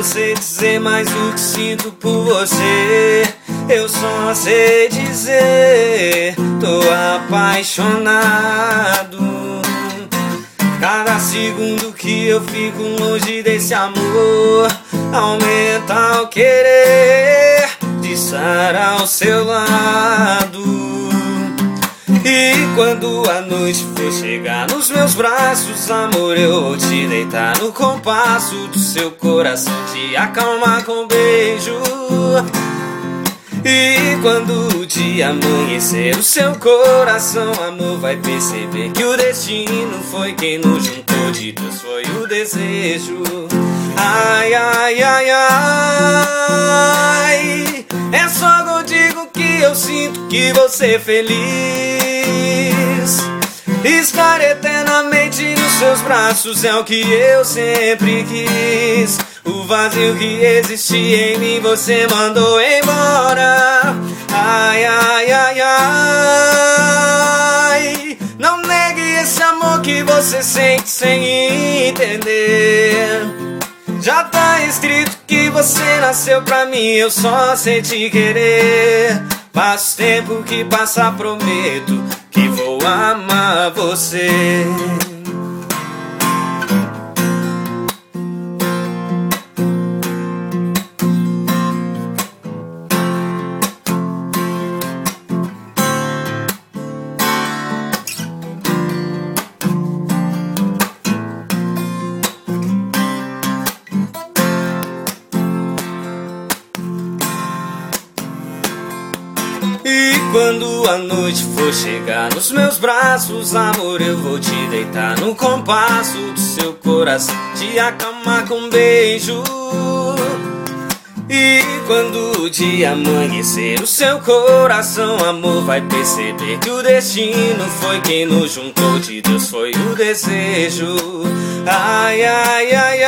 não sei dizer mais o que sinto por você. Eu só sei dizer, tô apaixonado. Cada segundo que eu fico longe desse amor aumenta o querer de estar ao seu lado. E quando a noite for chegar nos meus braços, amor, eu vou te deitar no compasso do seu coração, te acalmar com um beijo. E quando o dia amanhecer, o seu coração, amor, vai perceber que o destino foi quem nos juntou, de Deus foi o desejo. Ai, ai, ai, ai, é só contigo que eu sinto que vou ser feliz. Estar eternamente nos seus braços é o que eu sempre quis. O vazio que existia em mim você mandou embora. Ai, ai, ai, ai, não negue esse amor que você sente sem entender. Já tá escrito que você nasceu pra mim, eu só sei te querer. Faz tempo que passa, prometo que vou amar você. E quando a noite for chegar nos meus braços, amor, eu vou te deitar no compasso do seu coração, te acalmar com um beijo. E quando o dia amanhecer, o seu coração, amor, vai perceber que o destino foi quem nos juntou, de Deus foi o desejo. Ai, ai, ai,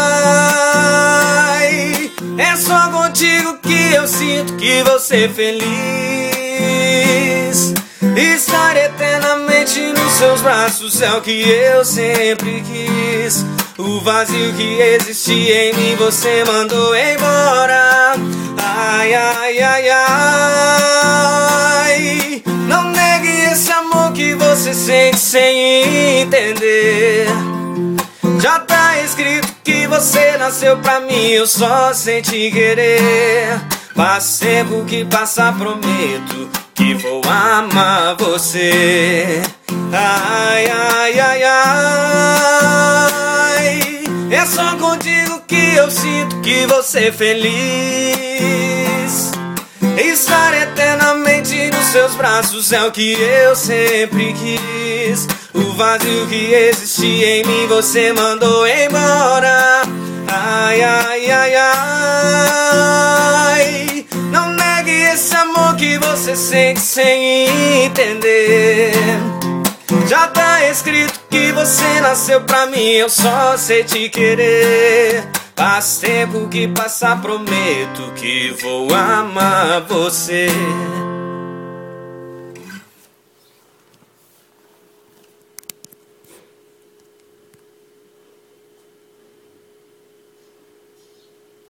ai, é só contigo que eu sinto que vou ser feliz. Estar eternamente nos seus braços é o que eu sempre quis. O vazio que existia em mim você mandou embora. Ai, ai, ai, ai, não negue esse amor que você sente sem entender. Já tá escrito que você nasceu pra mim, eu só sei te querer. Faz tempo que passa, prometo que vou amar você. Ai, ai, ai, ai, é só contigo que eu sinto que vou ser feliz. Estar eternamente nos seus braços é o que eu sempre quis. O vazio que existia em mim você mandou embora. Ai, ai, ai, ai, não negue esse amor que você sente sem entender. Já tá escrito que você nasceu pra mim, eu só sei te querer. Faz tempo que passa, prometo que vou amar você.